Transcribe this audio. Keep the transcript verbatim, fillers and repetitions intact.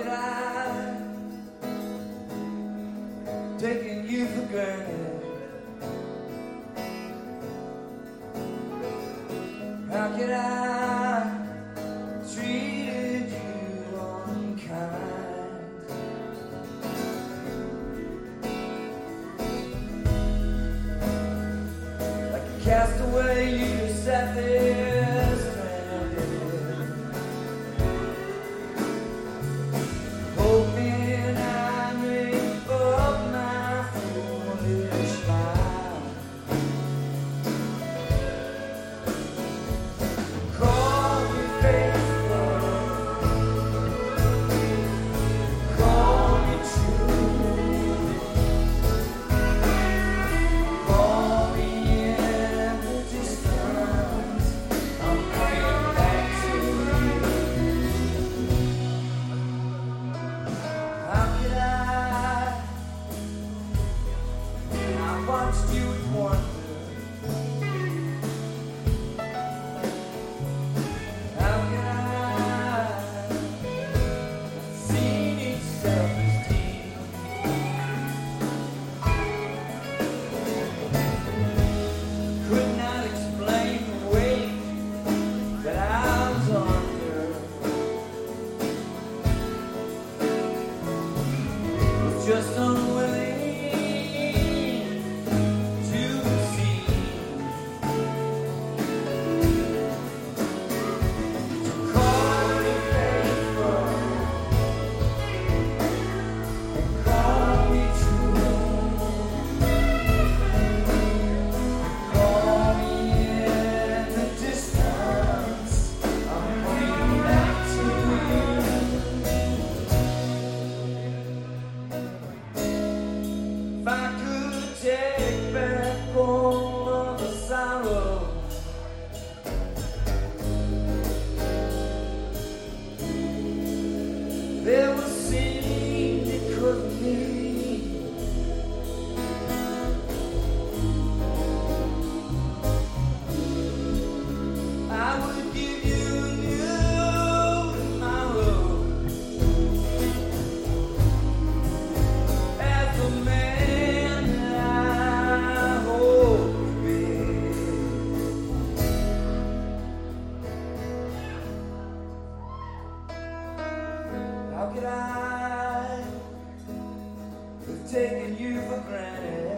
could I, taking you for granted? How could I treated you unkind? Like a castaway, you just sat there stranded, hoping I make up my foolish mind. Call me faithful, call me true, call me in the distance, I'm coming back to you. How could I? I watched you with wonder. How could I? Seen each self-esteem. Could not explain the weight that I was under. Was just unwilling to see. Call me faithful, and call me true, call me in the distance, I'm coming back to you. If I could take back all of the sorrow, there was sin that couldn't be. I would give you a new tomorrow as the man that I hope to be. How could I have taken you for granted?